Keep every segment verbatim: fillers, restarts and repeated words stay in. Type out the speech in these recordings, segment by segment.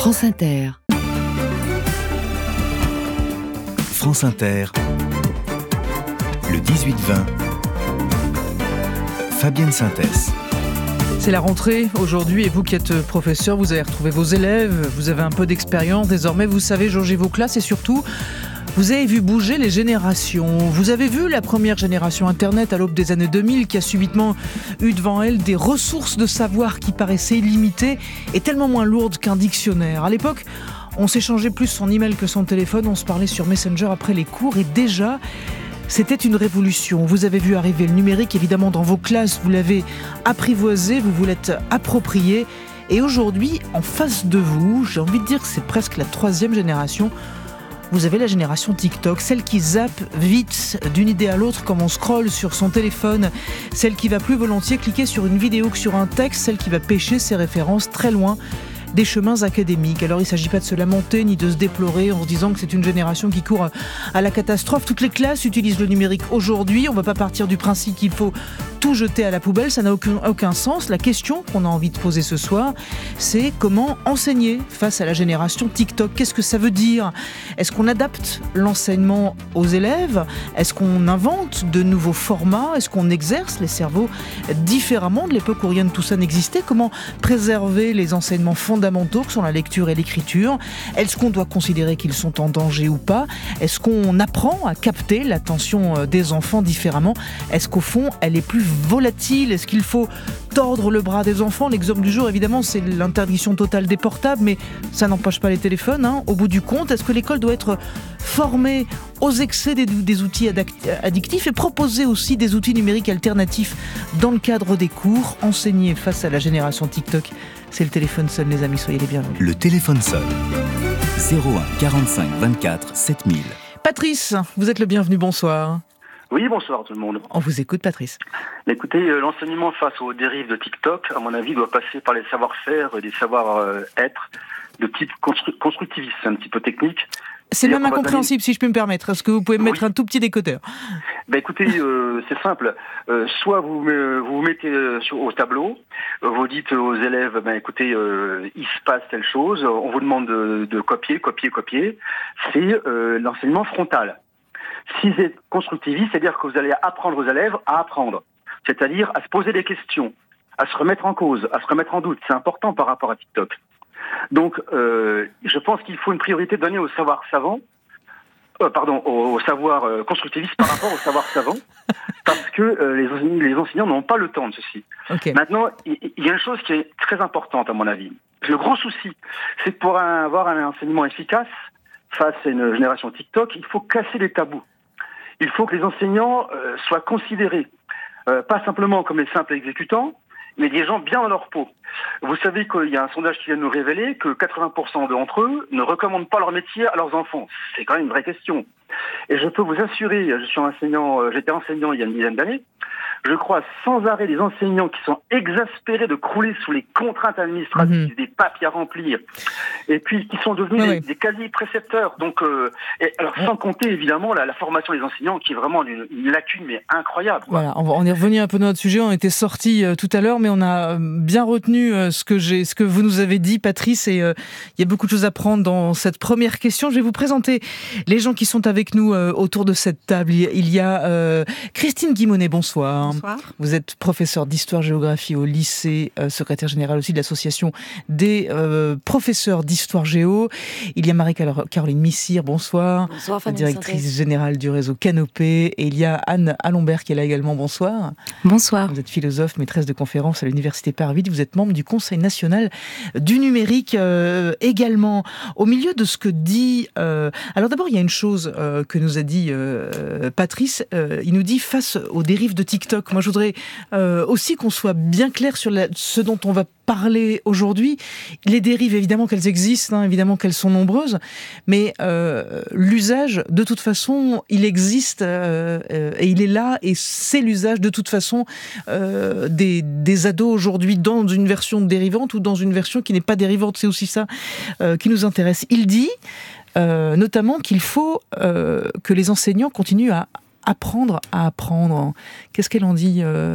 France Inter. France Inter, le dix-huit vingt, Fabienne Synthès. C'est la rentrée aujourd'hui et vous qui êtes professeur, vous avez retrouvé vos élèves, vous avez un peu d'expérience désormais, vous savez jauger vos classes et surtout, vous avez vu bouger les générations. Vous avez vu la première génération Internet à l'aube des années deux mille qui a subitement eu devant elle des ressources de savoir qui paraissaient illimitées et tellement moins lourdes qu'un dictionnaire. À l'époque, on s'échangeait plus son email que son téléphone, on se parlait sur Messenger après les cours et déjà, c'était une révolution. Vous avez vu arriver le numérique, évidemment, dans vos classes, vous l'avez apprivoisé, vous vous l'êtes approprié. Et aujourd'hui, en face de vous, j'ai envie de dire que c'est presque la troisième génération. Vous avez la génération TikTok, celle qui zappe vite d'une idée à l'autre comme on scrolle sur son téléphone, celle qui va plus volontiers cliquer sur une vidéo que sur un texte, celle qui va pêcher ses références très loin des chemins académiques. Alors il ne s'agit pas de se lamenter ni de se déplorer en se disant que c'est une génération qui court à la catastrophe. Toutes les classes utilisent le numérique aujourd'hui. On ne va pas partir du principe qu'il faut tout jeter à la poubelle. Ça n'a aucun, aucun sens. La question qu'on a envie de poser ce soir, c'est comment enseigner face à la génération TikTok. Qu'est-ce que ça veut dire ? Est-ce qu'on adapte l'enseignement aux élèves ? Est-ce qu'on invente de nouveaux formats ? Est-ce qu'on exerce les cerveaux différemment de l'époque où rien de tout ça n'existait ? Comment préserver les enseignements fondamentaux que sont la lecture et l'écriture? Est-ce qu'on doit considérer qu'ils sont en danger ou pas? Est-ce qu'on apprend à capter l'attention des enfants différemment? Est-ce qu'au fond, elle est plus volatile? Est-ce qu'il faut tordre le bras des enfants? L'exemple du jour, évidemment, c'est l'interdiction totale des portables, mais ça n'empêche pas les téléphones, hein. Au bout du compte, est-ce que l'école doit être formée aux excès des, des outils addictifs et proposer aussi des outils numériques alternatifs dans le cadre des cours? Enseigner face à la génération TikTok, c'est le téléphone sonne, les amis, soyez les bienvenus. Le téléphone sonne. zéro un quarante-cinq vingt-quatre sept mille. Patrice, vous êtes le bienvenu, bonsoir. Oui, bonsoir tout le monde. On vous écoute, Patrice. Écoutez, euh, l'enseignement face aux dérives de TikTok, à mon avis, doit passer par les savoir-faire et des savoir-être de type constru- constructiviste, un petit peu technique. C'est même incompréhensible, si je peux me permettre. Est-ce que vous pouvez me mettre oui. un tout petit décoteur? Ben écoutez, euh, c'est simple. Euh, soit vous me, vous vous mettez euh, sur, au tableau, euh, vous dites aux élèves, ben écoutez, euh, il se passe telle chose, on vous demande de, de copier, copier, copier. C'est euh, l'enseignement frontal. Si c'est constructiviste, c'est-à-dire que vous allez apprendre aux élèves à apprendre, c'est-à-dire à se poser des questions, à se remettre en cause, à se remettre en doute. C'est important par rapport à TikTok. Donc, euh, je pense qu'il faut une priorité donnée au savoir savant, euh, pardon, au, au savoir euh, constructiviste par rapport au savoir savant, parce que euh, les, les enseignants n'ont pas le temps de ceci. Okay. Maintenant, il, il y a une chose qui est très importante à mon avis. Le grand souci, c'est que pour un, avoir un enseignement efficace face à une génération TikTok, il faut casser les tabous. Il faut que les enseignants euh, soient considérés, euh, pas simplement comme les simples exécutants, mais des gens bien dans leur peau. Vous savez qu'il y a un sondage qui vient de nous révéler que quatre-vingts pour cent d'entre eux ne recommandent pas leur métier à leurs enfants. C'est quand même une vraie question. Et je peux vous assurer, je suis enseignant, j'étais enseignant il y a une dizaine d'années, je crois sans arrêt des enseignants qui sont exaspérés de crouler sous les contraintes administratives, mmh. des papiers à remplir, et puis qui sont devenus oui, des, oui. des quasi-précepteurs. Donc, euh, et alors sans oui. compter évidemment la, la formation des enseignants qui est vraiment une, une lacune mais incroyable. Quoi. Voilà, on, va, on est revenu un peu dans notre sujet, on était sortis euh, tout à l'heure, mais on a bien retenu euh, ce que j'ai, ce que vous nous avez dit, Patrice, et il euh, y a beaucoup de choses à prendre dans cette première question. Je vais vous présenter les gens qui sont avec nous euh, autour de cette table. Il y a euh, Christine Guimonet, bonsoir. Bonsoir. Vous êtes professeure d'histoire-géographie au lycée, euh, secrétaire générale aussi de l'association des euh, professeurs d'histoire-géo. Il y a Marie-Caroline Missire, bonsoir. Bonsoir, la directrice Synthèse. générale du réseau Canopé. Et il y a Anne Allombert qui est là également, bonsoir. Bonsoir. Vous êtes philosophe, maîtresse de conférences à l'Université Paris huit. Vous êtes membre du Conseil national du numérique euh, également. Au milieu de ce que dit... Euh... Alors d'abord, il y a une chose euh, que nous a dit euh, Patrice. Euh, il nous dit face aux dérives de TikTok. Moi, je voudrais euh, aussi qu'on soit bien clair sur la, ce dont on va parler aujourd'hui. Les dérives, évidemment qu'elles existent, hein, évidemment qu'elles sont nombreuses, mais euh, l'usage, de toute façon, il existe euh, euh, et il est là, et c'est l'usage, de toute façon, euh, des, des ados aujourd'hui dans une version dérivante ou dans une version qui n'est pas dérivante. C'est aussi ça euh, qui nous intéresse. Il dit euh, notamment qu'il faut euh, que les enseignants continuent à apprendre à apprendre. Qu'est-ce qu'elle en dit, euh,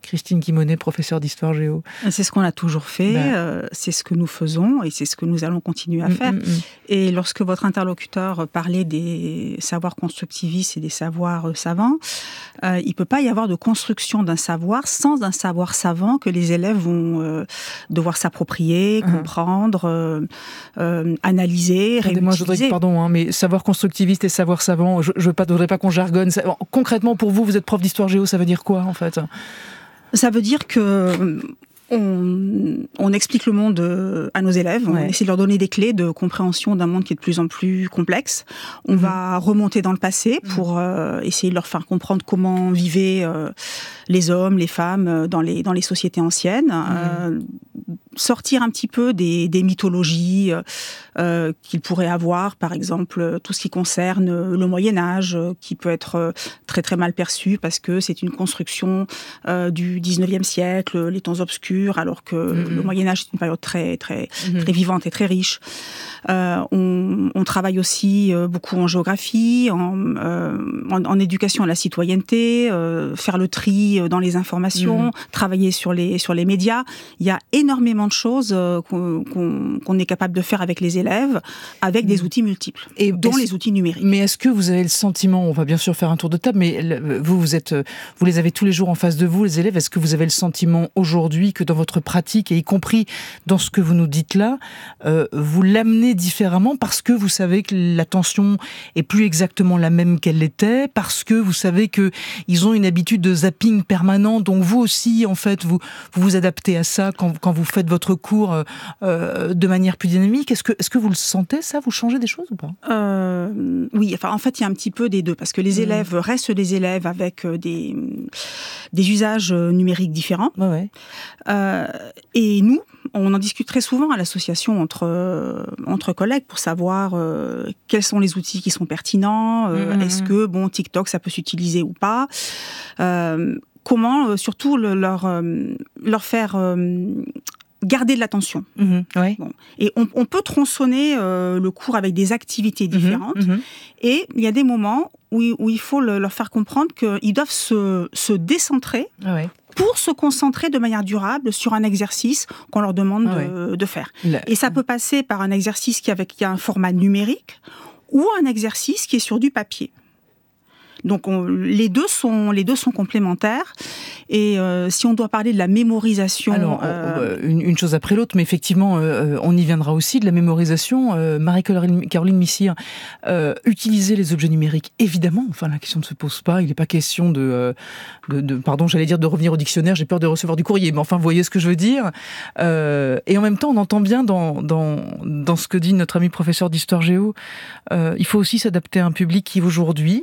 Christine Guimonet, professeure d'histoire géo. C'est ce qu'on a toujours fait, ben. euh, c'est ce que nous faisons et c'est ce que nous allons continuer à mmh, faire. Mmh, mmh. Et lorsque votre interlocuteur parlait des savoirs constructivistes et des savoirs savants, euh, il ne peut pas y avoir de construction d'un savoir sans un savoir savant que les élèves vont euh, devoir s'approprier, mmh. comprendre, euh, euh, analyser, réutiliser. Moi, je voudrais que, pardon, hein, mais savoir constructiviste et savoir savant, je ne voudrais pas qu'on jargonne. Concrètement, pour vous, vous êtes prof d'histoire géo, ça veut dire quoi, en fait ? Ça veut dire que on, on explique le monde à nos élèves, ouais. on essaie de leur donner des clés de compréhension d'un monde qui est de plus en plus complexe. On mmh. va remonter dans le passé pour euh, essayer de leur faire comprendre comment vivaient euh, les hommes, les femmes dans les, dans les sociétés anciennes. Mmh. Euh, sortir un petit peu des, des mythologies euh, qu'ils pourraient avoir, par exemple tout ce qui concerne le Moyen-Âge, euh, qui peut être euh, très très mal perçu parce que c'est une construction euh, du dix-neuvième siècle, les temps obscurs, alors que mmh. le Moyen-Âge c'est une période très très mmh. très vivante et très riche. Euh, on, on travaille aussi euh, beaucoup en géographie, en, euh, en, en éducation à la citoyenneté, euh, faire le tri dans les informations, mmh. travailler sur les sur les médias. Il y a énormément de choses euh, qu'on, qu'on, qu'on est capable de faire avec les élèves, avec des outils multiples, et dont les outils numériques. Mais est-ce que vous avez le sentiment, on va bien sûr faire un tour de table, mais vous, vous êtes, vous les avez tous les jours en face de vous, les élèves, est-ce que vous avez le sentiment aujourd'hui que dans votre pratique, et y compris dans ce que vous nous dites là, euh, vous l'amenez différemment parce que vous savez que l'attention est plus exactement la même qu'elle l'était, parce que vous savez qu'ils ont une habitude de zapping permanent, donc vous aussi, en fait, vous vous, vous adaptez à ça quand, quand vous faites votre cours euh, de manière plus dynamique. Est-ce que, est-ce que vous le sentez, ça ? Vous changez des choses ou pas ? euh, Oui, enfin, en fait, il y a un petit peu des deux, parce que les mmh. élèves restent des élèves avec des, des usages numériques différents. Ouais, ouais. Euh, et nous, on en discute très souvent à l'association entre, euh, entre collègues pour savoir euh, quels sont les outils qui sont pertinents, euh, mmh. est-ce que bon, TikTok, ça peut s'utiliser ou pas. Euh, comment, euh, surtout, le, leur, euh, leur faire... Euh, garder de l'attention. Mmh, ouais. Bon. Et on, on peut tronçonner euh, le cours avec des activités différentes. Mmh, mmh. Et il y a des moments où, où il faut le, leur faire comprendre qu'ils doivent se, se décentrer ah ouais. pour se concentrer de manière durable sur un exercice qu'on leur demande ah de, ouais. de faire. La... Et ça peut passer par un exercice qui, avec, qui a un format numérique ou un exercice qui est sur du papier. Donc on, les deux sont les deux sont complémentaires. Et euh, si on doit parler de la mémorisation, alors euh... une, une chose après l'autre, mais effectivement euh, on y viendra aussi de la mémorisation. Euh, Marie-Caroline Caroline Missire, euh, utiliser les objets numériques, évidemment. Enfin la question ne se pose pas. Il n'est pas question de, euh, de, de pardon, j'allais dire de revenir au dictionnaire. J'ai peur de recevoir du courrier, mais enfin vous voyez ce que je veux dire. Euh, et en même temps, on entend bien dans dans dans ce que dit notre ami professeur d'histoire géo. Euh, il faut aussi s'adapter à un public qui aujourd'hui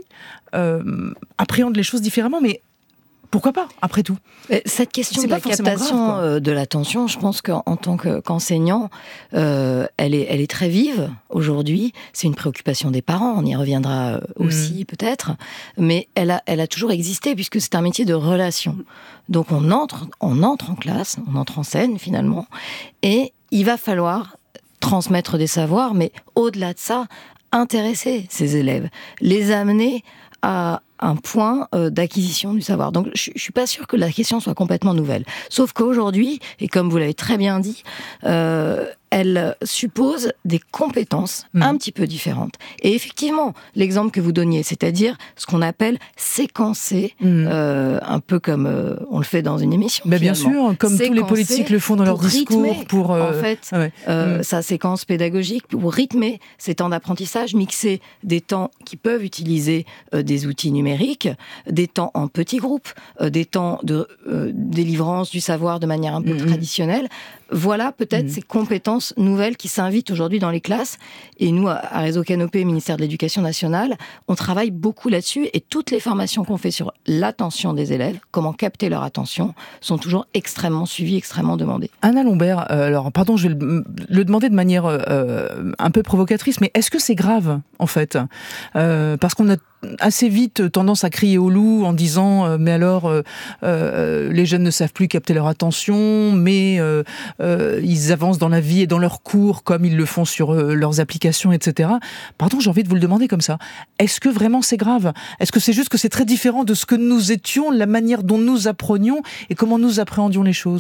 Euh, appréhende les choses différemment, mais pourquoi pas, après tout ? Cette question de la captation grave, de l'attention, je pense qu'en tant qu'enseignant, euh, elle, est, elle est très vive aujourd'hui. C'est une préoccupation des parents, on y reviendra aussi mmh. peut-être, mais elle a, elle a toujours existé puisque c'est un métier de relation. Donc on entre, on entre en classe, on entre en scène finalement, et il va falloir transmettre des savoirs, mais au-delà de ça, intéresser ces élèves, les amener à un point euh, d'acquisition du savoir. Donc, je ne suis pas sûre que la question soit complètement nouvelle. Sauf qu'aujourd'hui, et comme vous l'avez très bien dit, euh, elle suppose des compétences mmh. un petit peu différentes. Et effectivement, l'exemple que vous donniez, c'est-à-dire ce qu'on appelle séquencer, mmh. euh, un peu comme euh, on le fait dans une émission. Bah bien sûr, comme séquencer tous les politiques le font dans leur discours. Rythmer, pour euh, en fait, ouais. euh, mmh. sa séquence pédagogique, pour rythmer ses temps d'apprentissage, mixer des temps qui peuvent utiliser euh, des outils numériques, des temps en petits groupes, euh, des temps de euh, délivrance du savoir de manière un peu mmh. traditionnelle. Voilà peut-être mmh. ces compétences nouvelles qui s'invitent aujourd'hui dans les classes. Et nous, à Réseau Canopé, ministère de l'Éducation nationale, on travaille beaucoup là-dessus. Et toutes les formations qu'on fait sur l'attention des élèves, comment capter leur attention, sont toujours extrêmement suivies, extrêmement demandées. Anna Lombert, euh, alors pardon, je vais le, le demander de manière euh, un peu provocatrice, mais est-ce que c'est grave, en fait ? euh, Parce qu'on a assez vite tendance à crier au loup en disant euh, mais alors euh, euh, les jeunes ne savent plus capter leur attention, mais euh, euh, ils avancent dans la vie et dans leurs cours comme ils le font sur euh, leurs applications, et cetera. Pardon, j'ai envie de vous le demander comme ça. Est-ce que vraiment c'est grave ? Est-ce que c'est juste que c'est très différent de ce que nous étions, la manière dont nous apprenions et comment nous appréhendions les choses ?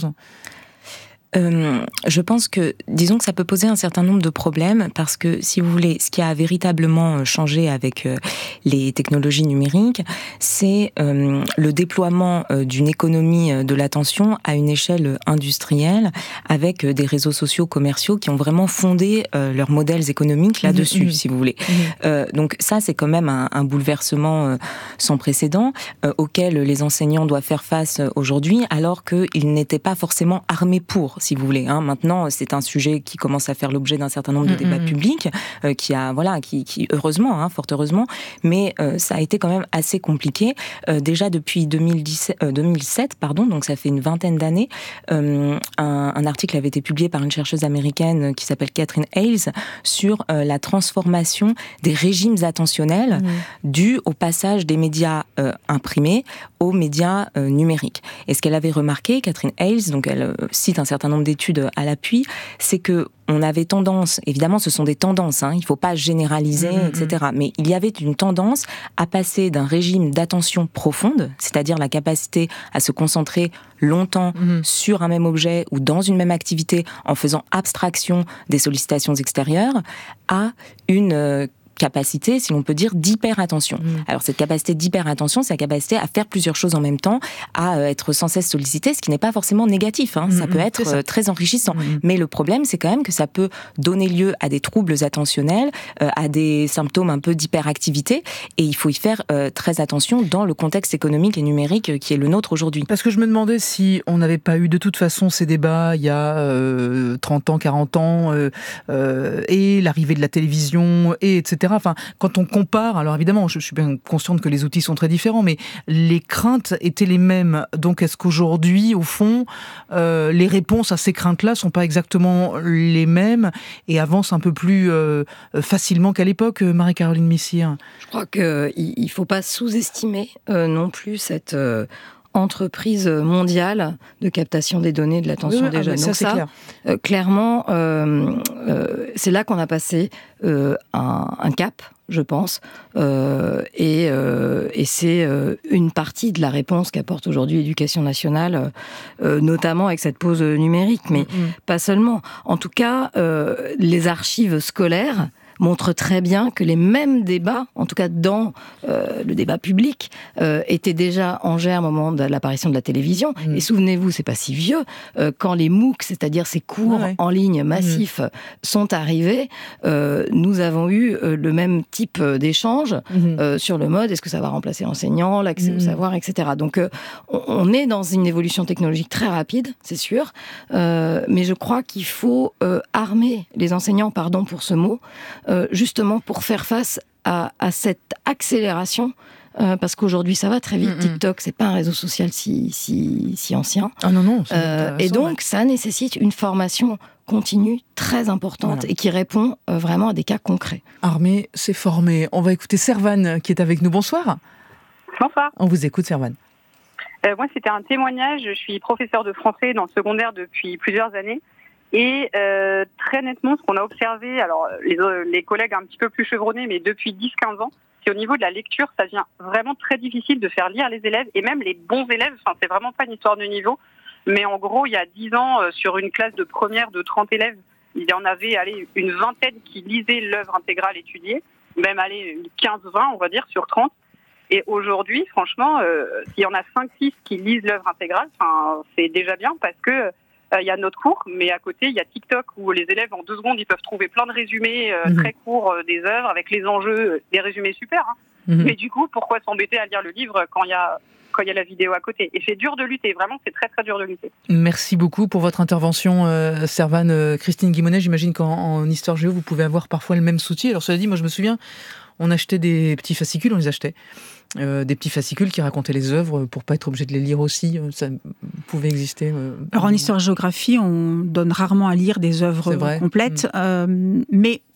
Euh, je pense que, disons que ça peut poser un certain nombre de problèmes parce que, si vous voulez, ce qui a véritablement changé avec euh, les technologies numériques, c'est euh, le déploiement euh, d'une économie de l'attention à une échelle industrielle avec euh, des réseaux sociaux commerciaux qui ont vraiment fondé euh, leurs modèles économiques là-dessus, mmh, si vous voulez. Mmh. Euh, donc ça, c'est quand même un, un bouleversement euh, sans précédent euh, auquel les enseignants doivent faire face aujourd'hui, alors qu'ils n'étaient pas forcément armés pour, si vous voulez. Hein. Maintenant, c'est un sujet qui commence à faire l'objet d'un certain nombre de débats mmh. publics, euh, qui a, voilà, qui, qui heureusement, hein, fort heureusement, mais euh, ça a été quand même assez compliqué. Euh, déjà depuis deux mille dix-sept, euh, deux mille sept, pardon, donc ça fait une vingtaine d'années, euh, un, un article avait été publié par une chercheuse américaine qui s'appelle Catherine Hales sur euh, la transformation des régimes attentionnels mmh. dus au passage des médias euh, imprimés aux médias euh, numériques. Et ce qu'elle avait remarqué, Catherine Hales, donc elle euh, cite un certain nombre d'études à l'appui, c'est que on avait tendance, évidemment ce sont des tendances, hein, il ne faut pas généraliser, mmh, et cetera. Mais il y avait une tendance à passer d'un régime d'attention profonde, c'est-à-dire la capacité à se concentrer longtemps mmh. sur un même objet ou dans une même activité en faisant abstraction des sollicitations extérieures, à une euh, capacité, si l'on peut dire, d'hyper-attention. Mmh. Alors cette capacité d'hyper-attention, c'est la capacité à faire plusieurs choses en même temps, à euh, être sans cesse sollicité, ce qui n'est pas forcément négatif, hein. Mmh, ça peut être ça. Euh, très enrichissant. Mmh. Mais le problème, c'est quand même que ça peut donner lieu à des troubles attentionnels, euh, à des symptômes un peu d'hyperactivité, et il faut y faire euh, très attention dans le contexte économique et numérique euh, qui est le nôtre aujourd'hui. Parce que je me demandais si on n'avait pas eu de toute façon ces débats il y a euh, trente ans, quarante ans, euh, euh, et l'arrivée de la télévision, et etc. Enfin, quand on compare, alors évidemment, je suis bien consciente que les outils sont très différents, mais les craintes étaient les mêmes. Donc, est-ce qu'aujourd'hui, au fond, euh, les réponses à ces craintes-là sont pas exactement les mêmes et avancent un peu plus euh, facilement qu'à l'époque, Marie-Caroline Messire ? Je crois qu'il ne faut pas sous-estimer euh, non plus cette... Euh entreprise mondiale de captation des données de l'attention oui, des ah jeunes. Ça, Donc c'est ça, clair. Euh, clairement, euh, euh, c'est là qu'on a passé euh, un, un cap, je pense, euh, et, euh, et c'est euh, une partie de la réponse qu'apporte aujourd'hui l'Éducation nationale, euh, notamment avec cette pause numérique, mais mm-hmm. pas seulement. En tout cas, euh, les archives scolaires montre très bien que les mêmes débats, en tout cas dans euh, le débat public, euh, étaient déjà en germe au moment de l'apparition de la télévision. Mmh. Et souvenez-vous, c'est pas si vieux, euh, quand les MOOC, c'est-à-dire ces cours ouais. en ligne massifs, mmh. sont arrivés, euh, nous avons eu euh, le même type d'échange mmh. euh, sur le mode, est-ce que ça va remplacer l'enseignant, l'accès mmh. au savoir, et cetera. Donc euh, on, on est dans une évolution technologique très rapide, c'est sûr, euh, mais je crois qu'il faut euh, armer les enseignants, pardon pour ce mot, Euh, justement pour faire face à, à cette accélération, euh, parce qu'aujourd'hui ça va très vite. Mm-hmm. TikTok, c'est pas un réseau social si, si, si ancien. Ah non, non. Euh, et donc, ouais. ça nécessite une formation continue très importante voilà. et qui répond euh, vraiment à des cas concrets. Armée, c'est formé. On va écouter Servane qui est avec nous. Bonsoir. Bonsoir. On vous écoute, Servane. Euh, moi, c'était un témoignage. Je suis professeure de français dans le secondaire depuis plusieurs années. Et euh, très nettement, ce qu'on a observé, alors les, les collègues un petit peu plus chevronnés, mais depuis dix à quinze ans, c'est au niveau de la lecture, ça devient vraiment très difficile de faire lire les élèves, et même les bons élèves, enfin c'est vraiment pas une histoire de niveau, mais en gros, il y a dix ans, euh, sur une classe de première de trente élèves, il y en avait allez, une vingtaine qui lisaient l'œuvre intégrale étudiée, même allez, quinze vingt, on va dire, sur trente. Et aujourd'hui, franchement, euh, s'il y en a cinq six qui lisent l'œuvre intégrale, c'est déjà bien, parce que il y a notre cours, mais à côté, il y a TikTok où les élèves, en deux secondes, ils peuvent trouver plein de résumés euh, mmh. très courts euh, des œuvres, avec les enjeux, des résumés super. Hein. Mmh. Mais du coup, pourquoi s'embêter à lire le livre quand il y a, quand il y a la vidéo à côté ? Et c'est dur de lutter, vraiment, c'est très très dur de lutter. Merci beaucoup pour votre intervention, euh, Servane. Euh, Christine Guimonet, j'imagine qu'en en histoire géo, vous pouvez avoir parfois le même souci. Alors cela dit, moi je me souviens, on achetait des petits fascicules, on les achetait. Euh, des petits fascicules qui racontaient les œuvres pour pas être obligé de les lire aussi, ça pouvait exister. Euh, Alors en histoire-géographie, on donne rarement à lire des œuvres complètes, mmh. euh, mais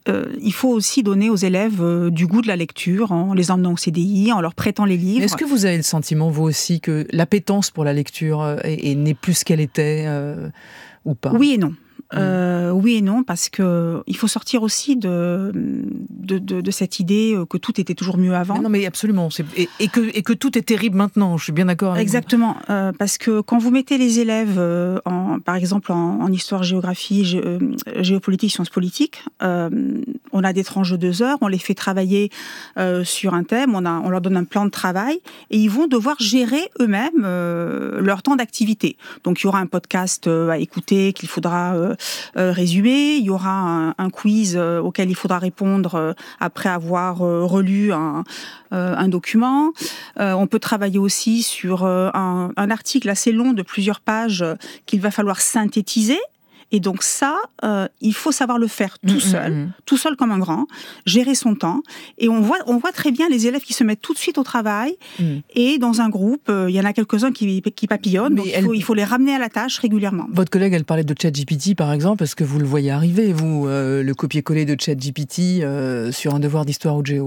euh, il faut aussi donner aux élèves euh, du goût de la lecture en les emmenant au C D I, en leur prêtant les livres. Est-ce que vous avez le sentiment, vous aussi, que l'appétence pour la lecture est, est, n'est plus ce qu'elle était euh, ou pas ? Oui et non. Euh, oui et non, parce que il faut sortir aussi de, de, de, de cette idée que tout était toujours mieux avant. Mais non, mais absolument. C'est, et, et, que, et que tout est terrible maintenant, je suis bien d'accord avec Exactement, euh, parce que quand vous mettez les élèves, euh, en, par exemple en, en histoire, géographie, gé, euh, géopolitique, sciences politiques, euh, on a des tranches de deux heures, on les fait travailler euh, sur un thème, on, a, on leur donne un plan de travail, et ils vont devoir gérer eux-mêmes euh, leur temps d'activité. Donc il y aura un podcast euh, à écouter qu'il faudra euh, Euh, résumé, il y aura un, un quiz euh, auquel il faudra répondre euh, après avoir euh, relu un, euh, un document. Euh, on peut travailler aussi sur euh, un, un article assez long de plusieurs pages euh, qu'il va falloir synthétiser. Et donc ça, euh, il faut savoir le faire tout seul, mmh, mmh. tout seul comme un grand, gérer son temps. Et on voit, on voit très bien les élèves qui se mettent tout de suite au travail. Mmh. Et dans un groupe, euh, il y en a quelques-uns qui, qui papillonnent. Mais donc elle... il, faut, il faut les ramener à la tâche régulièrement. Votre collègue, elle parlait de ChatGPT, par exemple. Est-ce que vous le voyez arriver, vous, euh, le copier-coller de ChatGPT euh, sur un devoir d'histoire ou de géo ?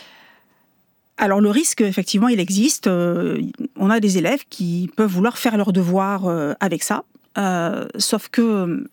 Alors le risque, effectivement, il existe. Euh, on a des élèves qui peuvent vouloir faire leurs devoirs euh, avec ça. Euh, sauf que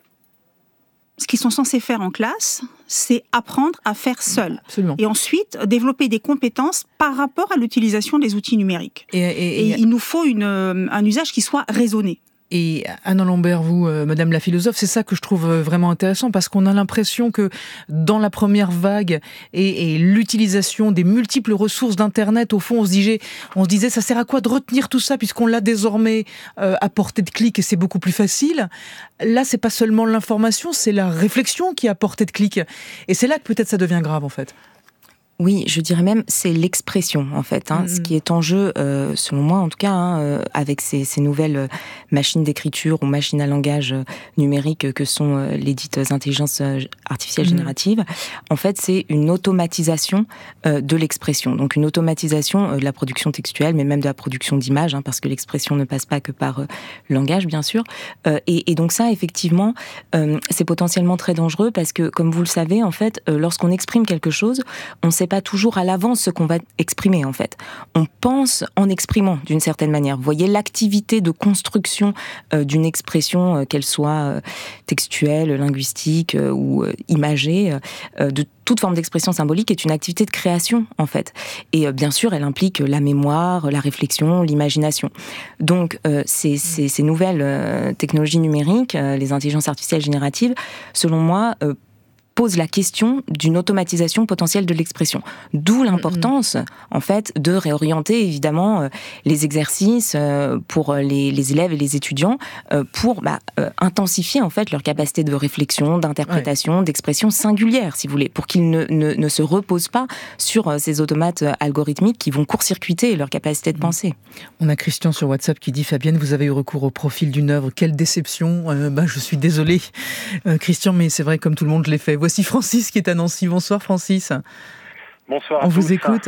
ce qu'ils sont censés faire en classe, c'est apprendre à faire seul. Absolument. Et ensuite, développer des compétences par rapport à l'utilisation des outils numériques. Et, et, et, et il nous faut une, un usage qui soit raisonné. Et Anne Lambert, vous, euh, Madame la philosophe, c'est ça que je trouve vraiment intéressant, parce qu'on a l'impression que dans la première vague et, et l'utilisation des multiples ressources d'Internet, au fond, on se disait, on se disait, ça sert à quoi de retenir tout ça, puisqu'on l'a désormais euh, à portée de clic et c'est beaucoup plus facile. Là, c'est pas seulement l'information, c'est la réflexion qui est à portée de clic. Et c'est là que peut-être ça devient grave, en fait. Oui, je dirais même c'est l'expression en fait, hein, mmh. ce qui est en jeu, euh, selon moi en tout cas, hein, euh, avec ces, ces nouvelles machines d'écriture ou machines à langage euh, numérique que sont euh, les dites intelligences euh, artificielles mmh. génératives. En fait, c'est une automatisation euh, de l'expression, donc une automatisation euh, de la production textuelle, mais même de la production d'images, hein, parce que l'expression ne passe pas que par euh, le langage, bien sûr. Euh, et, et donc ça, effectivement, euh, c'est potentiellement très dangereux parce que, comme vous le savez, en fait, euh, lorsqu'on exprime quelque chose, on sait pas toujours à l'avance ce qu'on va exprimer en fait. On pense en exprimant d'une certaine manière. Vous voyez, l'activité de construction euh, d'une expression, euh, qu'elle soit euh, textuelle, linguistique euh, ou euh, imagée, euh, de toute forme d'expression symbolique est une activité de création en fait. Et euh, bien sûr, elle implique la mémoire, la réflexion, l'imagination. Donc euh, ces, ces, ces nouvelles euh, technologies numériques, euh, les intelligences artificielles génératives, selon moi, euh, pose la question d'une automatisation potentielle de l'expression. D'où l'importance, mmh. en fait, de réorienter, évidemment, euh, les exercices euh, pour les, les élèves et les étudiants euh, pour bah, euh, intensifier, en fait, leur capacité de réflexion, d'interprétation, ouais. d'expression singulière, si vous voulez, pour qu'ils ne, ne, ne se reposent pas sur euh, ces automates euh, algorithmiques qui vont court-circuiter leur capacité de mmh. penser. On a Christian sur WhatsApp qui dit « Fabienne, vous avez eu recours au profil d'une œuvre. Quelle déception euh, bah, je suis désolé, euh, Christian, mais c'est vrai, comme tout le monde, je l'ai fait. » Voici Francis qui est à Nancy. Bonsoir Francis. Bonsoir. On vous écoute.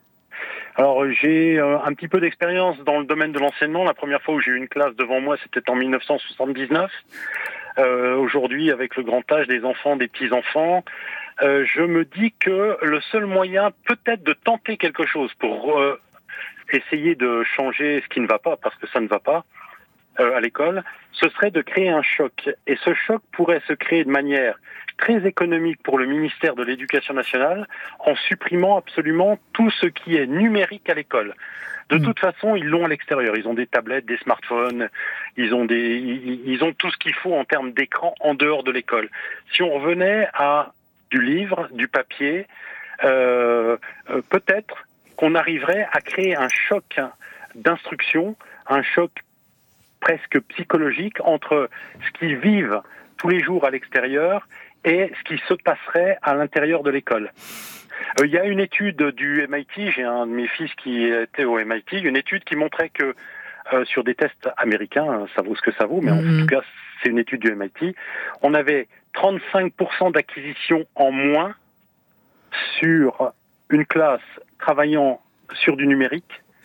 Alors j'ai euh, un petit peu d'expérience dans le domaine de l'enseignement. La première fois où j'ai eu une classe devant moi, c'était en dix-neuf cent soixante-dix-neuf. Euh, aujourd'hui, avec le grand âge des enfants, des petits-enfants, euh, je me dis que le seul moyen peut-être de tenter quelque chose pour euh, essayer de changer ce qui ne va pas, parce que ça ne va pas, euh, à l'école, ce serait de créer un choc. Et ce choc pourrait se créer de manière très économique pour le ministère de l'Éducation nationale en supprimant absolument tout ce qui est numérique à l'école. De mmh. toute façon, ils l'ont à l'extérieur. Ils ont des tablettes, des smartphones, ils ont des, ils, ils ont tout ce qu'il faut en termes d'écran en dehors de l'école. Si on revenait à du livre, du papier, euh, euh, peut-être qu'on arriverait à créer un choc d'instruction, un choc presque psychologique entre ce qu'ils vivent tous les jours à l'extérieur et ce qui se passerait à l'intérieur de l'école. Euh, il y a une étude du M I T, j'ai un de mes fils qui était au M I T, une étude qui montrait que euh, sur des tests américains, ça vaut ce que ça vaut, mais mmh. en tout cas c'est une étude du M I T, on avait trente-cinq pour cent d'acquisition en moins sur une classe travaillant sur du numérique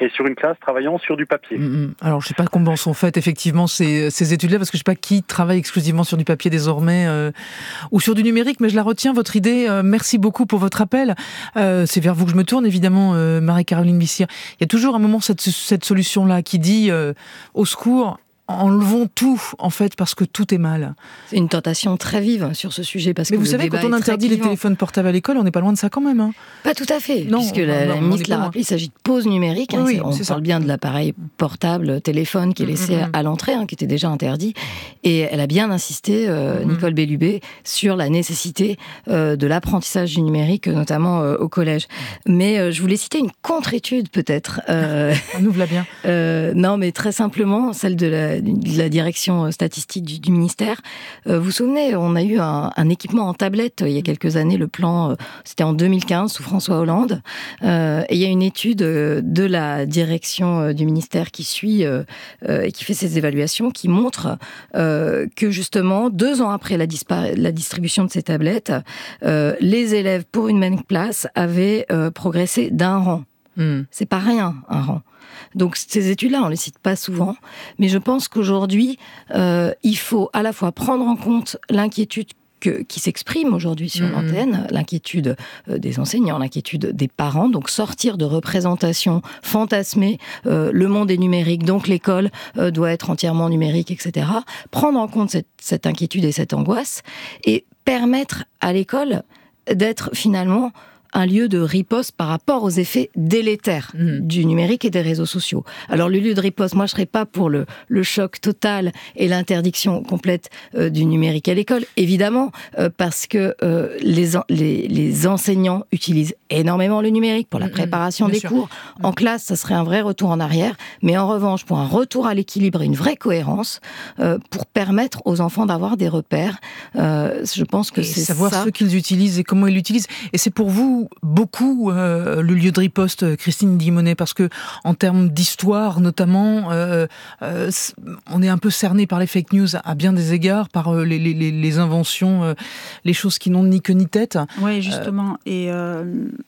et sur une classe travaillant sur du papier. Mmh. Alors, je ne sais pas comment sont faites effectivement ces, ces études-là, parce que je ne sais pas qui travaille exclusivement sur du papier désormais euh, ou sur du numérique, mais je la retiens, votre idée. Euh, merci beaucoup pour votre appel. Euh, c'est vers vous que je me tourne, évidemment, euh, Marie-Caroline Bissière. Il y a toujours un moment cette, cette solution-là qui dit euh, au secours, enlevons tout, en fait, parce que tout est mal. C'est une tentation très vive sur ce sujet. Parce Mais que vous savez, quand on interdit les téléphones portables à l'école, on n'est pas loin de ça quand même. Hein. Pas tout à fait, non, puisque la, la ministre l'a rappelé, il s'agit de pause numérique. Oui, hein, oui, on c'est parle ça. bien de l'appareil portable, téléphone qui est laissé mmh, mmh. à l'entrée, hein, qui était déjà interdit. Et elle a bien insisté, euh, mmh. Nicole Belloubet, sur la nécessité euh, de l'apprentissage du numérique, notamment euh, au collège. Mais euh, je voulais citer une contre-étude, peut-être. Euh, on ouvre la bien. Euh, non, mais très simplement, celle de la, de la direction statistique du, du ministère. Euh, vous vous souvenez, on a eu un, un équipement en tablette euh, il y a quelques années, le plan, euh, c'était en deux mille quinze, sous François Hollande. Euh, et il y a une étude euh, de la direction euh, du ministère qui suit euh, euh, et qui fait ses évaluations, qui montre euh, que justement, deux ans après la, dispa- la distribution de ces tablettes, euh, les élèves pour une même classe avaient euh, progressé d'un rang. Mmh. C'est pas rien, un rang. Donc ces études-là, on ne les cite pas souvent, mais je pense qu'aujourd'hui, euh, il faut à la fois prendre en compte l'inquiétude que, qui s'exprime aujourd'hui sur mmh. l'antenne, l'inquiétude euh, des enseignants, l'inquiétude des parents, donc sortir de représentations fantasmées, euh, le monde est numérique, donc l'école euh, doit être entièrement numérique, et cetera. Prendre en compte cette, cette inquiétude et cette angoisse, et permettre à l'école d'être finalement un lieu de riposte par rapport aux effets délétères mmh. du numérique et des réseaux sociaux. Alors le lieu de riposte, moi je serais pas pour le, le choc total et l'interdiction complète euh, du numérique à l'école, évidemment, euh, parce que euh, les, les, les enseignants utilisent énormément le numérique pour la préparation mmh, des sûr. cours. En mmh. classe, ça serait un vrai retour en arrière, mais en revanche, pour un retour à l'équilibre et une vraie cohérence, euh, pour permettre aux enfants d'avoir des repères, euh, je pense que et c'est savoir ça. ce qu'ils utilisent et comment ils l'utilisent. Et c'est pour vous beaucoup euh, le lieu de riposte, Christine Guillemonet, parce que en termes d'histoire notamment, euh, euh, on est un peu cerné par les fake news à bien des égards, par euh, les, les, les inventions, euh, les choses qui n'ont ni queue ni tête. Oui, justement. Euh... Et euh,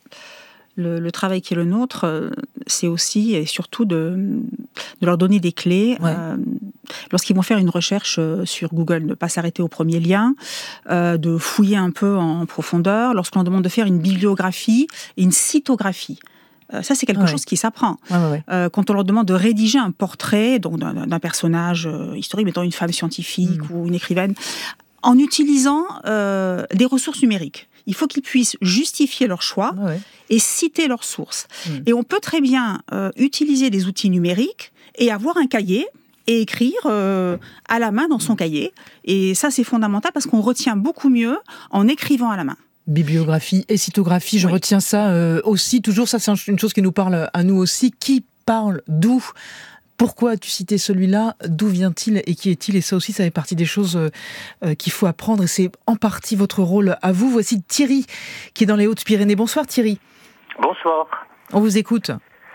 le, le travail qui est le nôtre, c'est aussi et surtout de, de leur donner des clés. Ouais. Euh, lorsqu'ils vont faire une recherche sur Google, ne pas s'arrêter au premier lien, euh, de fouiller un peu en profondeur. Lorsqu'on demande de faire une bibliographie et une cytographie, euh, ça c'est quelque ouais. chose qui s'apprend. Ouais, ouais, ouais. Euh, quand on leur demande de rédiger un portrait donc d'un, d'un personnage historique, mettons une femme scientifique mmh. ou une écrivaine, en utilisant euh, des ressources numériques. Il faut qu'ils puissent justifier leur choix ouais. et citer leurs sources. Mmh. Et on peut très bien euh, utiliser des outils numériques et avoir un cahier et écrire euh, à la main dans son cahier. Et ça, c'est fondamental parce qu'on retient beaucoup mieux en écrivant à la main. Bibliographie et cytographie, je oui. retiens ça euh, aussi. Toujours, ça, c'est une chose qui nous parle à nous aussi. Qui parle d'où ? Pourquoi as-tu cité celui-là ? D'où vient-il et qui est-il ? Et ça aussi, ça fait partie des choses euh, qu'il faut apprendre. Et c'est en partie votre rôle à vous. Voici Thierry, qui est dans les Hautes-Pyrénées. Bonsoir Thierry. Bonsoir. On vous écoute.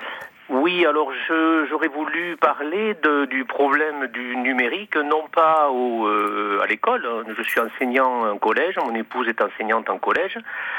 Oui, alors je, j'aurais voulu parler de, du problème du numérique, non pas au, euh, à l'école. Je suis enseignant en collège, mon épouse est enseignante en collège.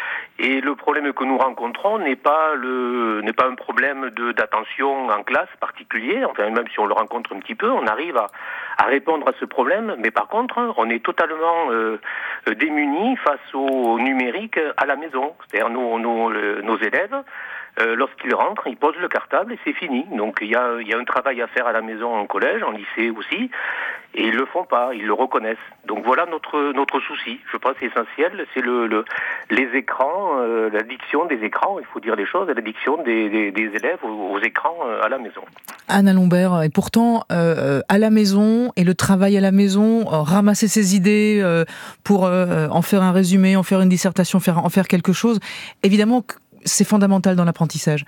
Et le problème que nous rencontrons n'est pas le n'est pas un problème de d'attention en classe particulier. Enfin, même si on le rencontre un petit peu, on arrive à, à répondre à ce problème. Mais par contre, on est totalement euh, démunis face au numérique à la maison. C'est-à-dire nos nos, nos élèves. Euh, lorsqu'ils rentrent, ils posent le cartable et c'est fini. Donc il y a, il y a un travail à faire à la maison, en collège, en lycée aussi, et ils le font pas, ils le reconnaissent. Donc voilà notre notre souci. Je pense que c'est essentiel, c'est le, le les écrans, euh, l'addiction des écrans. Il faut dire les choses, l'addiction des, des, des élèves aux, aux écrans euh, à la maison. Anna Lombert, et pourtant euh, à la maison et le travail à la maison, euh, ramasser ses idées euh, pour euh, en faire un résumé, en faire une dissertation, faire en faire quelque chose. Évidemment. C'est fondamental dans l'apprentissage.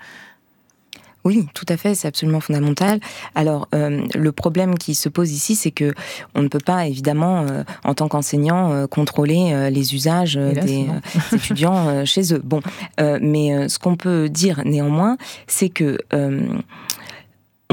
Oui, tout à fait, c'est absolument fondamental. Alors, euh, le problème qui se pose ici, c'est que on ne peut pas, évidemment, euh, en tant qu'enseignant, euh, contrôler euh, les usages euh, des euh, étudiants euh, chez eux. Bon, euh, mais euh, ce qu'on peut dire néanmoins, c'est que euh,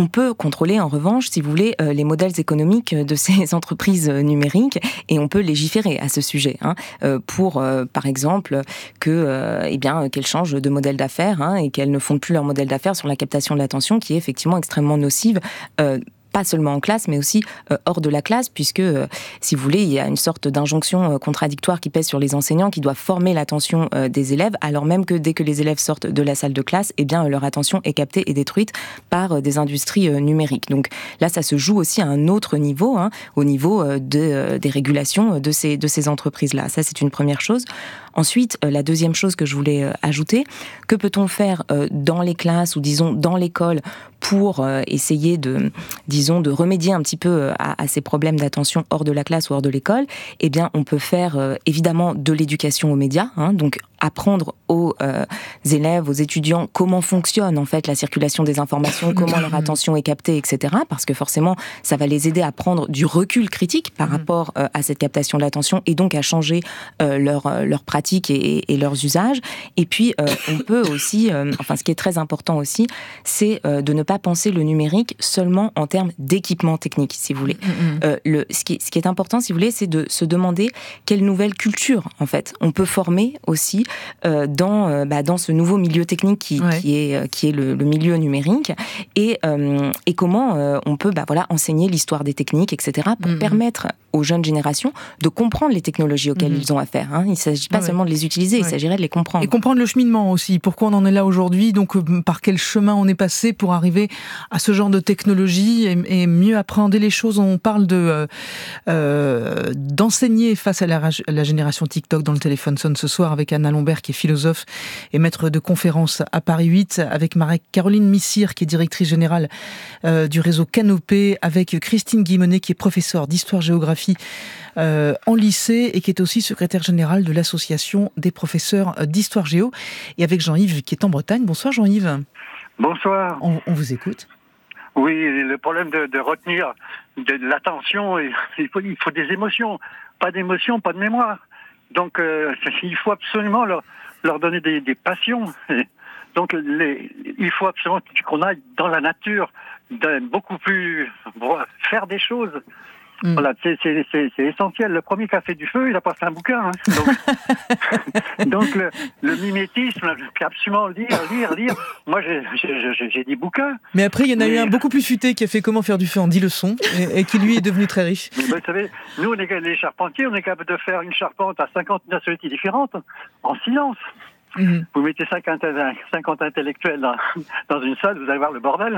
on peut contrôler en revanche, si vous voulez, euh, les modèles économiques de ces entreprises numériques et on peut légiférer à ce sujet, hein, euh, pour, euh, par exemple, que, euh, eh bien, qu'elles changent de modèle d'affaires, hein, et qu'elles ne fondent plus leur modèle d'affaires sur la captation de l'attention, qui est effectivement extrêmement nocive. Euh, pas seulement en classe, mais aussi euh, hors de la classe, puisque, euh, si vous voulez, il y a une sorte d'injonction euh, contradictoire qui pèse sur les enseignants, qui doivent former l'attention euh, des élèves, alors même que dès que les élèves sortent de la salle de classe, eh bien, leur attention est captée et détruite par euh, des industries euh, numériques. Donc là, ça se joue aussi à un autre niveau, hein, au niveau euh, de, euh, des régulations de ces, de ces entreprises-là. Ça, c'est une première chose. Ensuite, euh, la deuxième chose que je voulais euh, ajouter, que peut-on faire euh, dans les classes ou disons dans l'école pour euh, essayer de, disons, de remédier un petit peu à, à ces problèmes d'attention hors de la classe ou hors de l'école? Eh bien, on peut faire euh, évidemment de l'éducation aux médias, hein, donc apprendre aux euh, élèves, aux étudiants comment fonctionne en fait la circulation des informations, comment leur attention est captée, et cetera. Parce que forcément, ça va les aider à prendre du recul critique par rapport euh, à cette captation de l'attention et donc à changer euh, leur euh, leur pratique et, et leurs usages. Et puis, euh, on peut aussi, euh, enfin, ce qui est très important aussi, c'est euh, de ne pas penser le numérique seulement en termes d'équipement technique, si vous voulez. Euh, le, ce qui, ce qui est important, si vous voulez, c'est de se demander quelle nouvelle culture, en fait, on peut former aussi euh, dans, euh, bah, dans ce nouveau milieu technique qui, ouais. qui est, euh, qui est le, le milieu numérique et, euh, et comment euh, on peut bah, voilà, enseigner l'histoire des techniques, et cetera, pour mmh. permettre aux jeunes générations de comprendre les technologies auxquelles mmh. ils ont affaire. Hein. Il ne s'agit pas ouais. seulement de les utiliser, ouais. il s'agirait de les comprendre. Et comprendre le cheminement aussi, pourquoi on en est là aujourd'hui, donc euh, par quel chemin on est passé pour arriver à ce genre de technologie et, et mieux appréhender les choses. On parle de euh, euh, d'enseigner face à la, à la génération TikTok dans le téléphone sonne ce soir avec Anna Lombert qui est philosophe et maître de conférences à Paris huit, avec Marie-Caroline Missire qui est directrice générale euh, du réseau Canopé, avec Christine Guimonet qui est professeure d'histoire-géographie Euh, en lycée et qui est aussi secrétaire générale de l'association des professeurs d'histoire-géo, et avec Jean-Yves qui est en Bretagne. Bonsoir Jean-Yves. Bonsoir. On, on vous écoute. Oui, le problème de, de retenir de, de l'attention, il faut, il faut des émotions. Pas d'émotions, pas de mémoire. Donc euh, il faut absolument leur, leur donner des, des passions. Donc les, il faut absolument qu'on aille dans la nature, beaucoup plus faire des choses. Mmh. Voilà, c'est, c'est, c'est, c'est essentiel. Le premier qui a fait du feu, il a pas fait un bouquin. Hein. Donc, donc le, le mimétisme, puis absolument lire, lire, lire. Moi, j'ai, j'ai, j'ai des bouquins. Mais après, il y en a mais... eu un beaucoup plus futé qui a fait Comment faire du feu en dix leçons et, et qui, lui, est devenu très riche. Mais vous savez, nous, on est, les charpentiers, on est capable de faire une charpente à cinquante nationalités différentes en silence. Mmh. Vous mettez cinquante, cinquante intellectuels dans, dans une salle, vous allez voir le bordel.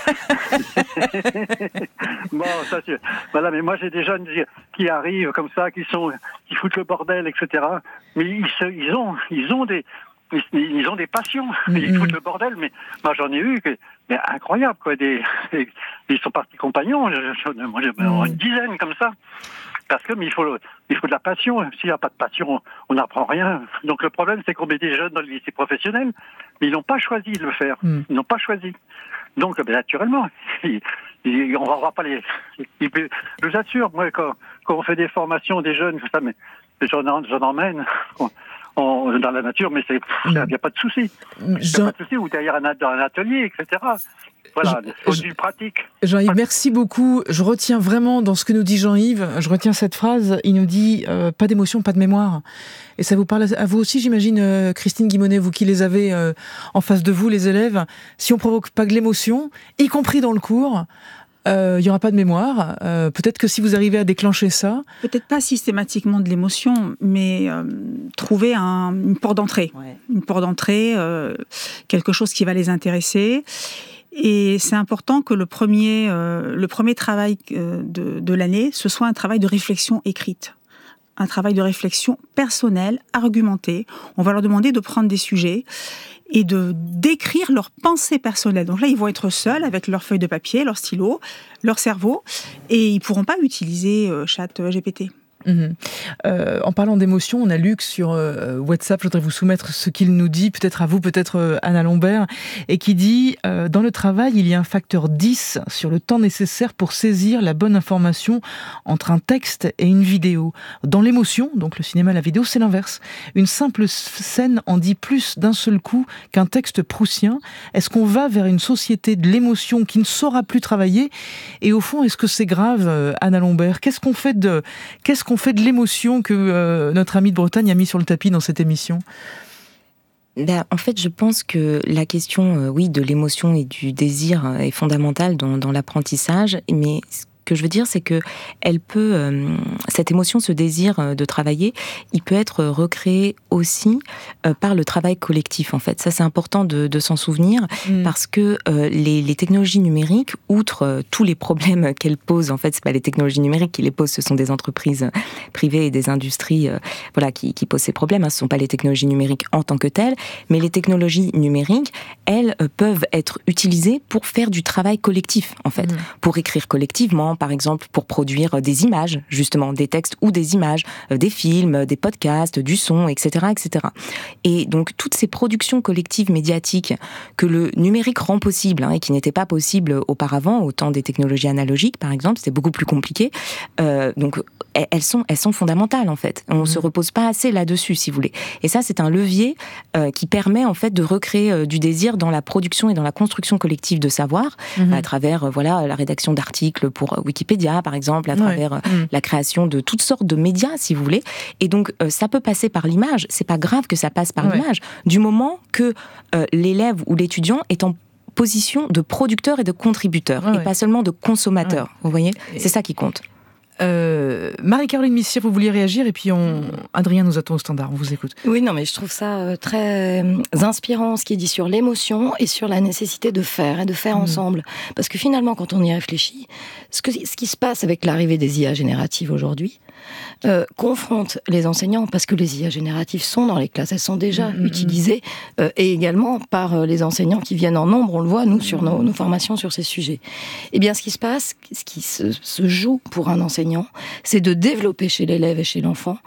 Bon, ça c'est, voilà, mais moi j'ai des jeunes qui arrivent comme ça, qui sont, qui foutent le bordel, et cetera. Mais ils, ils ont, ils ont des, ils, ils ont des passions. Mmh. Ils foutent le bordel, mais moi j'en ai eu, que, mais incroyable quoi. Des, des, ils sont partis compagnons. Moi j'ai mmh. une dizaine comme ça. Parce que mais il faut il faut de la passion. S'il n'y a pas de passion, on n'apprend rien. Donc le problème, c'est qu'on met des jeunes dans le lycée professionnel, mais ils n'ont pas choisi de le faire. Mm. Ils n'ont pas choisi. Donc ben, naturellement, ils, ils, on va, on va pas les. Ils, je vous assure, moi quand, quand on fait des formations des jeunes, ça, mais j'en, j'en emmène. On, on, dans la nature, mais il n'y a, a pas de souci. Il n'y a pas de souci, ou derrière un, un atelier, et cetera. Voilà, il faut du pratique. Jean-Yves, merci beaucoup. Je retiens vraiment dans ce que nous dit Jean-Yves, je retiens cette phrase, il nous dit euh, pas d'émotion, pas de mémoire. Et ça vous parle à vous aussi, j'imagine, euh, Christine Guimonet, vous qui les avez euh, en face de vous, les élèves. Si on provoque pas de l'émotion, y compris dans le cours, il euh, n'y aura pas de mémoire. Euh, peut-être que si vous arrivez à déclencher ça... Peut-être pas systématiquement de l'émotion, mais euh, trouver un, une porte d'entrée. Ouais. Une porte d'entrée, euh, quelque chose qui va les intéresser. Et c'est important que le premier, euh, le premier travail euh, de, de l'année, ce soit un travail de réflexion écrite. Un travail de réflexion personnelle, argumentée. On va leur demander de prendre des sujets et de d'écrire leurs pensées personnelles. Donc là, ils vont être seuls avec leur feuille de papier, leur stylo, leur cerveau, et ils pourront pas utiliser euh, Chat G P T. Mmh. Euh, en parlant d'émotion, on a Luc sur euh, WhatsApp, je voudrais vous soumettre ce qu'il nous dit, peut-être à vous, peut-être euh, Anna Lombert, et qui dit euh, « Dans le travail, il y a un facteur dix sur le temps nécessaire pour saisir la bonne information entre un texte et une vidéo. Dans l'émotion, donc le cinéma, la vidéo, c'est l'inverse. Une simple scène en dit plus d'un seul coup qu'un texte proustien. Est-ce qu'on va vers une société de l'émotion qui ne saura plus travailler ? Et au fond, est-ce que c'est grave, euh, Anna Lombert ? Qu'est-ce qu'on fait de, qu'est-ce qu'on fait de l'émotion que euh, notre ami de Bretagne a mis sur le tapis dans cette émission ? Ben, en fait, je pense que la question, euh, oui, de l'émotion et du désir euh, est fondamentale dans, dans l'apprentissage, mais ce que je veux dire, c'est que elle peut, euh, cette émotion, ce désir euh, de travailler, il peut être recréé aussi euh, par le travail collectif, en fait. Ça, c'est important de, de s'en souvenir, mmh. parce que euh, les, les technologies numériques, outre euh, tous les problèmes qu'elles posent, en fait, c'est pas les technologies numériques qui les posent, ce sont des entreprises privées et des industries, euh, voilà, qui, qui posent ces problèmes. Hein. Ce sont pas les technologies numériques en tant que telles, mais les technologies numériques, elles euh, peuvent être utilisées pour faire du travail collectif, en fait, mmh. pour écrire collectivement, par exemple, pour produire des images, justement, des textes ou des images, des films, des podcasts, du son, et cetera, et cetera. Et donc, toutes ces productions collectives médiatiques que le numérique rend possible, hein, et qui n'étaient pas possibles auparavant, au temps des technologies analogiques, par exemple, c'était beaucoup plus compliqué. Euh, donc, elles sont, elles sont fondamentales, en fait. On ne mmh. se repose pas assez là-dessus, si vous voulez. Et ça, c'est un levier euh, qui permet, en fait, de recréer euh, du désir dans la production et dans la construction collective de savoir, mmh. à travers, euh, voilà, la rédaction d'articles pour euh, Wikipédia, par exemple, à ouais. travers euh, mmh. la création de toutes sortes de médias, si vous voulez. Et donc, euh, ça peut passer par l'image. C'est pas grave que ça passe par ouais. l'image, du moment que euh, l'élève ou l'étudiant est en position de producteur et de contributeur, ouais, et ouais. pas seulement de consommateur. Ouais. Vous voyez ? Et... c'est ça qui compte. Euh, Marie-Caroline Messier, vous vouliez réagir, et puis on... Adrien nous attend au standard, on vous écoute. Oui, non, mais je trouve ça euh, très euh, inspirant, ce qui est dit sur l'émotion et sur la nécessité de faire, et de faire mmh. ensemble. Parce que finalement, quand on y réfléchit, ce, que, ce qui se passe avec l'arrivée des I A génératives aujourd'hui, euh, confronte les enseignants, parce que les I A génératives sont dans les classes, elles sont déjà mmh. utilisées, euh, et également par euh, les enseignants qui viennent en nombre, on le voit, nous, sur nos, nos formations sur ces sujets. Eh bien, ce qui se passe, ce qui se, se joue pour un enseignant, c'est de développer chez l'élève et chez l'enfant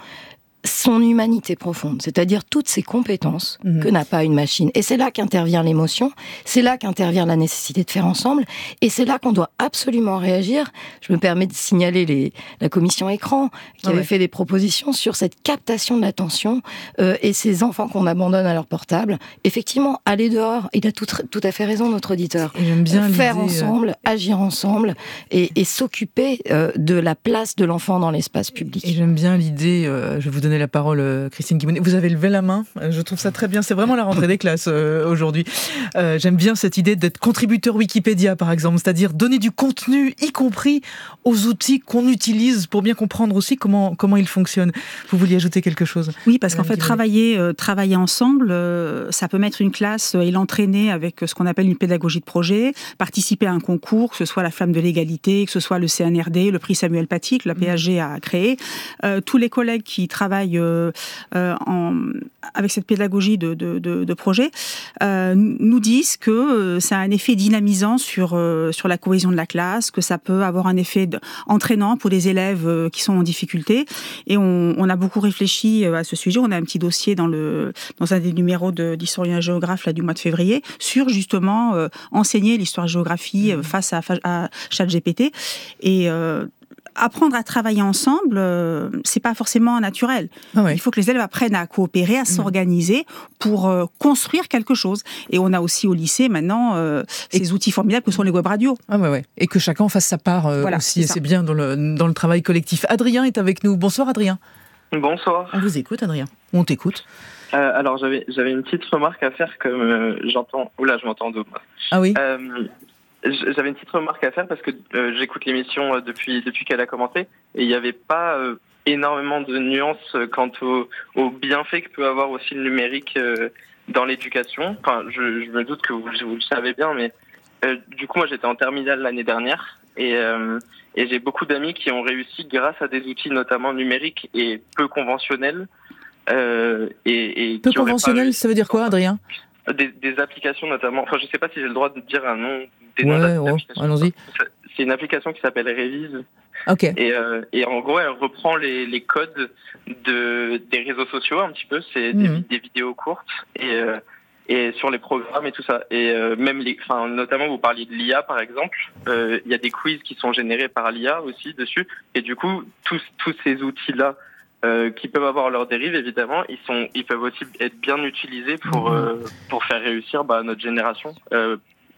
son humanité profonde, c'est-à-dire toutes ces compétences mmh. que n'a pas une machine. Et c'est là qu'intervient l'émotion, c'est là qu'intervient la nécessité de faire ensemble, et c'est là qu'on doit absolument réagir. Je me permets de signaler les, la commission écran, qui ah avait ouais. fait des propositions sur cette captation de l'attention euh, et ces enfants qu'on abandonne à leur portable. Effectivement, aller dehors, il a tout, tout à fait raison, notre auditeur. Et j'aime bien faire l'idée, ensemble, euh... agir ensemble, et, et s'occuper euh, de la place de l'enfant dans l'espace public. Et j'aime bien l'idée, euh, je vais vous donner la parole, Christine Guimaunet. Vous avez levé la main, je trouve ça très bien. C'est vraiment la rentrée des classes euh, aujourd'hui. Euh, j'aime bien cette idée d'être contributeur Wikipédia, par exemple, c'est-à-dire donner du contenu, y compris aux outils qu'on utilise pour bien comprendre aussi comment, comment ils fonctionnent. Vous vouliez ajouter quelque chose ? Oui, parce qu'en fait, travailler, euh, travailler ensemble, euh, ça peut mettre une classe et l'entraîner avec ce qu'on appelle une pédagogie de projet, participer à un concours, que ce soit la Flamme de l'égalité, que ce soit le C N R D, le prix Samuel Paty, que la P H G a créé. Euh, tous les collègues qui travaillent euh, euh, en, avec cette pédagogie de, de, de, de projet euh, nous disent que euh, ça a un effet dynamisant sur, euh, sur la cohésion de la classe, que ça peut avoir un effet de, entraînant pour des élèves euh, qui sont en difficulté. Et on, on a beaucoup réfléchi à ce sujet. On a un petit dossier dans, le, dans un des numéros de, d'Historien Géographe là, du mois de février sur justement euh, enseigner l'histoire-géographie euh, face à, à ChatGPT. Et euh, apprendre à travailler ensemble, euh, c'est pas forcément naturel. Ah ouais. Il faut que les élèves apprennent à coopérer, à s'organiser pour euh, construire quelque chose. Et on a aussi au lycée maintenant euh, ces et... outils formidables que sont les web radios. Ah ouais, ouais. Et que chacun fasse sa part euh, voilà, aussi. C'est et ça. C'est bien dans le, dans le travail collectif. Adrien est avec nous. Bonsoir Adrien. Bonsoir. On vous écoute Adrien. On t'écoute. Euh, alors j'avais j'avais une petite remarque à faire comme euh, j'entends. Oula, je m'entends double. Ah oui. Euh, J'avais une petite remarque à faire parce que euh, j'écoute l'émission euh, depuis depuis qu'elle a commencé et il n'y avait pas euh, énormément de nuances quant au, au bienfait que peut avoir aussi le numérique euh, dans l'éducation. Enfin, je, je me doute que vous, vous le savez bien, mais euh, du coup, moi, j'étais en terminale l'année dernière et, euh, et j'ai beaucoup d'amis qui ont réussi grâce à des outils notamment numériques et peu conventionnels. Euh, et, et peu conventionnels, ça veut dire quoi, Adrien ? Des, des applications notamment, enfin je sais pas si j'ai le droit de dire un nom des ouais, noms ouais, allons-y. C'est une application qui s'appelle Revise Okay. Et, euh, et en gros, elle reprend les, les codes de, des réseaux sociaux un petit peu, c'est mmh. des, des vidéos courtes et, euh, et sur les programmes et tout ça. Et euh, même, les, enfin, notamment, vous parliez de l'I A par exemple, il euh, y a des quiz qui sont générés par l'I A aussi dessus. Et du coup, tous, tous ces outils-là euh, qui peuvent avoir leurs dérives, évidemment, ils, sont, ils peuvent aussi être bien utilisés pour, mmh. euh, pour faire réussir bah, notre génération. Euh,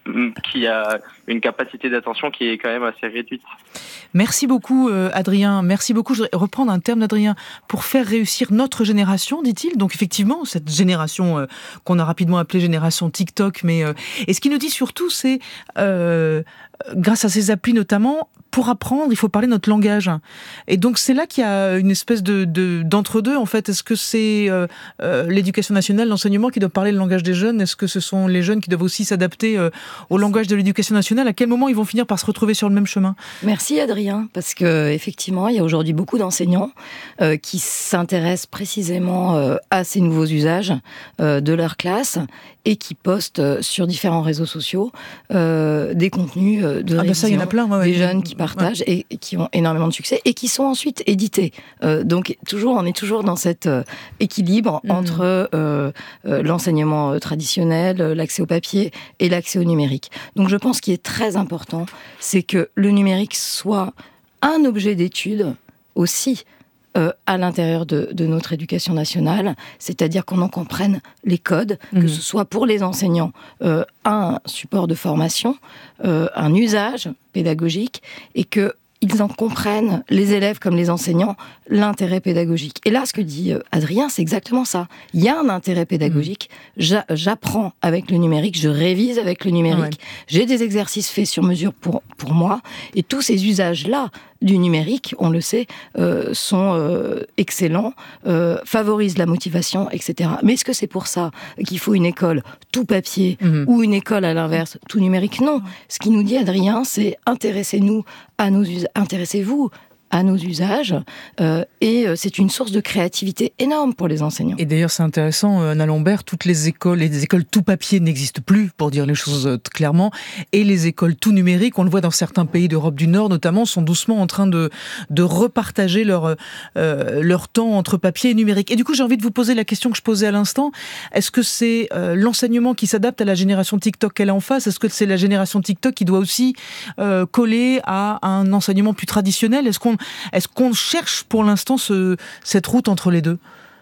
qui a une capacité d'attention qui est quand même assez réduite. Merci beaucoup euh, Adrien, merci beaucoup. Je voudrais reprendre un terme d'Adrien. Pour faire réussir notre génération, dit-il. Donc effectivement, cette génération euh, qu'on a rapidement appelée génération TikTok. Mais, euh, et ce qu'il nous dit surtout, c'est, euh, grâce à ces applis notamment, pour apprendre, il faut parler notre langage. Et donc c'est là qu'il y a une espèce de, de, d'entre-deux en fait. Est-ce que c'est euh, euh, l'éducation nationale, l'enseignement qui doit parler le langage des jeunes ? Est-ce que ce sont les jeunes qui doivent aussi s'adapter euh, au langage de l'éducation nationale ? À quel moment ils vont finir par se retrouver sur le même chemin ? Merci Adrien, parce que effectivement, il y a aujourd'hui beaucoup d'enseignants euh, qui s'intéressent précisément euh, à ces nouveaux usages euh, de leur classe et qui postent sur différents réseaux sociaux euh, des contenus euh, de ah révision, ben ça, il y en a plein, ouais, des ouais. jeunes qui partagent ouais. et qui ont énormément de succès et qui sont ensuite édités. Euh, donc toujours, on est toujours dans cet euh, équilibre mmh. entre euh, euh, l'enseignement traditionnel, l'accès au papier et l'accès au numérique. Donc je pense qu'il est très important, c'est que le numérique soit un objet d'étude aussi Euh, à l'intérieur de, de notre éducation nationale, c'est-à-dire qu'on en comprenne les codes, mmh. que ce soit pour les enseignants euh, un support de formation, euh, un usage pédagogique, et que ils en comprennent, les élèves comme les enseignants, l'intérêt pédagogique. Et là, ce que dit Adrien, c'est exactement ça. Il y a un intérêt pédagogique. J'a- j'apprends avec le numérique, je révise avec le numérique. Ouais. J'ai des exercices faits sur mesure pour, pour moi. Et tous ces usages-là du numérique, on le sait, euh, sont euh, excellents, euh, favorisent la motivation, et cetera. Mais est-ce que c'est pour ça qu'il faut une école tout papier mmh. ou une école, à l'inverse, tout numérique ? Non. Ce qu'il nous dit, Adrien, c'est intéressez-nous à nos us- intéressez-vous à nos usages, euh, et c'est une source de créativité énorme pour les enseignants. Et d'ailleurs, c'est intéressant, Anna Lambert, toutes les écoles, les écoles tout papier n'existent plus, pour dire les choses clairement, et les écoles tout numériques, on le voit dans certains pays d'Europe du Nord notamment, sont doucement en train de, de repartager leur, euh, leur temps entre papier et numérique. Et du coup, j'ai envie de vous poser la question que je posais à l'instant. Est-ce que c'est euh, l'enseignement qui s'adapte à la génération TikTok qu'elle a en face ? Est-ce que c'est la génération TikTok qui doit aussi euh, coller à un enseignement plus traditionnel ? Est-ce qu'on Est-ce qu'on cherche pour l'instant ce, cette route entre les deux ?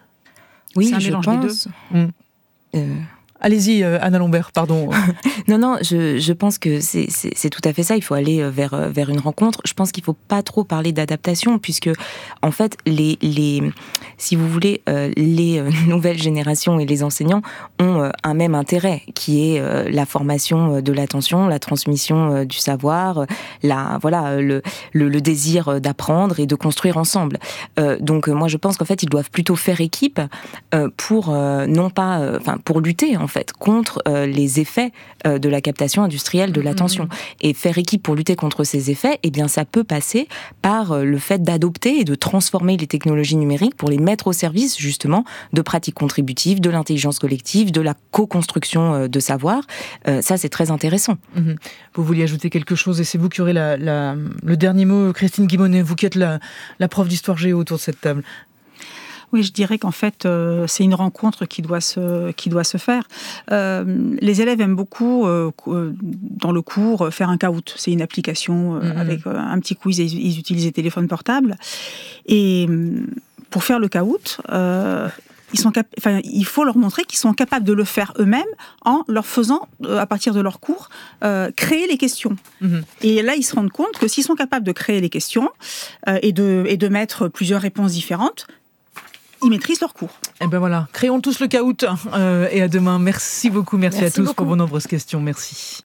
Oui, je pense. Des deux. Mmh. Euh... Allez-y, euh, Anna Lambert, pardon. non, non, je, je pense que c'est, c'est, c'est tout à fait ça. Il faut aller vers, vers une rencontre. Je pense qu'il ne faut pas trop parler d'adaptation, puisque, en fait, les, les, si vous voulez, euh, les nouvelles générations et les enseignants ont euh, un même intérêt, qui est euh, la formation de l'attention, la transmission euh, du savoir, la, voilà, le, le, le désir d'apprendre et de construire ensemble. Euh, donc, moi, je pense qu'en fait, ils doivent plutôt faire équipe euh, pour, euh, non pas, enfin, euh, pour lutter, en fait, contre euh, les effets euh, de la captation industrielle de l'attention. Mmh. Et faire équipe pour lutter contre ces effets, eh bien, ça peut passer par euh, le fait d'adopter et de transformer les technologies numériques pour les mettre au service, justement, de pratiques contributives, de l'intelligence collective, de la co-construction euh, de savoir. Euh, ça, c'est très intéressant. Mmh. Vous vouliez ajouter quelque chose, et c'est vous qui aurez la, la, le dernier mot, Christine Guimonet, vous qui êtes la, la prof d'histoire géo autour de cette table. Oui, je dirais qu'en fait, euh, c'est une rencontre qui doit se, qui doit se faire. Euh, les élèves aiment beaucoup, euh, dans le cours, faire un caout. C'est une application euh, mmh. avec euh, un petit quiz, et ils utilisent les téléphones portables. Et pour faire le caout, euh, ils sont cap- enfin, il faut leur montrer qu'ils sont capables de le faire eux-mêmes en leur faisant, à partir de leur cours, euh, créer les questions. Mmh. Et là, ils se rendent compte que s'ils sont capables de créer les questions euh, et, de, et de mettre plusieurs réponses différentes, ils maîtrisent leur cours. Et ben voilà, créons tous le caout. Euh, et à demain. Merci beaucoup, merci, merci à tous beaucoup. Pour vos nombreuses questions. Merci.